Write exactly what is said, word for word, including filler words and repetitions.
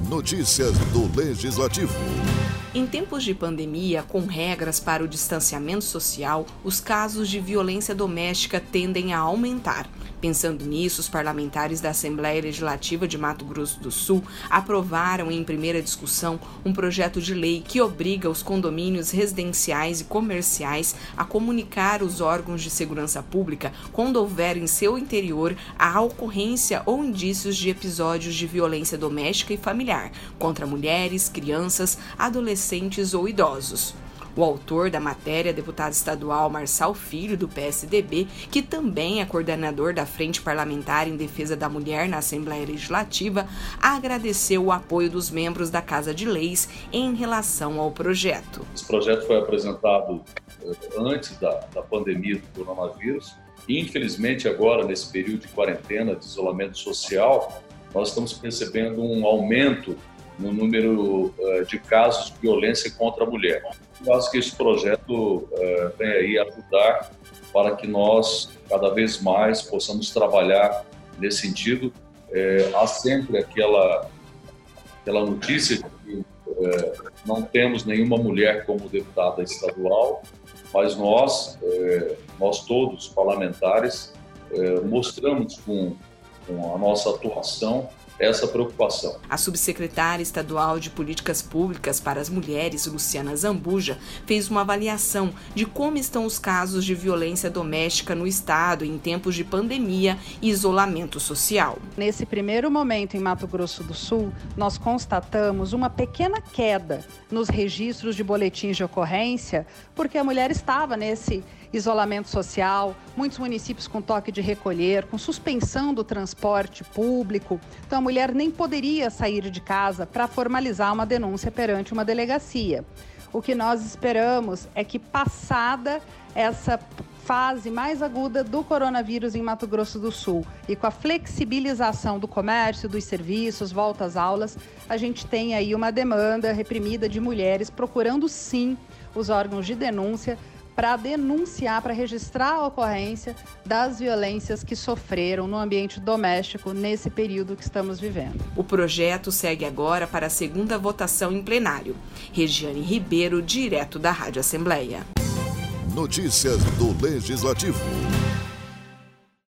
Notícias do Legislativo. Em tempos de pandemia, com regras para o distanciamento social, os casos de violência doméstica tendem a aumentar. Pensando nisso, os parlamentares da Assembleia Legislativa de Mato Grosso do Sul aprovaram em primeira discussão um projeto de lei que obriga os condomínios residenciais e comerciais a comunicar os órgãos de segurança pública quando houver em seu interior a ocorrência ou indícios de episódios de violência doméstica e familiar contra mulheres, crianças, adolescentes ou idosos. O autor da matéria, deputado estadual Marçal Filho, do P S D B, que também é coordenador da Frente Parlamentar em Defesa da Mulher na Assembleia Legislativa, agradeceu o apoio dos membros da Casa de Leis em relação ao projeto. Esse projeto foi apresentado antes da, da pandemia do coronavírus e, infelizmente, agora, nesse período de quarentena, de isolamento social, nós estamos percebendo um aumento no número uh, de casos de violência contra a mulher. Eu acho que esse projeto uh, vem aí ajudar para que nós, cada vez mais, possamos trabalhar nesse sentido. Uh, há sempre aquela, aquela notícia de que uh, não temos nenhuma mulher como deputada estadual, mas nós, uh, nós todos, parlamentares, uh, mostramos com, com a nossa atuação essa preocupação. A subsecretária estadual de Políticas Públicas para as Mulheres, Luciana Zambuja, fez uma avaliação de como estão os casos de violência doméstica no estado em tempos de pandemia e isolamento social. Nesse primeiro momento em Mato Grosso do Sul, nós constatamos uma pequena queda nos registros de boletins de ocorrência, porque a mulher estava nesse isolamento social, muitos municípios com toque de recolher, com suspensão do transporte público. Então, a mulher nem poderia sair de casa para formalizar uma denúncia perante uma delegacia. O que nós esperamos é que, passada essa fase mais aguda do coronavírus em Mato Grosso do Sul e com a flexibilização do comércio, dos serviços, volta às aulas, a gente tem aí uma demanda reprimida de mulheres procurando, sim, os órgãos de denúncia para denunciar, para registrar a ocorrência das violências que sofreram no ambiente doméstico nesse período que estamos vivendo. O projeto segue agora para a segunda votação em plenário. Regiane Ribeiro, direto da Rádio Assembleia. Notícias do Legislativo.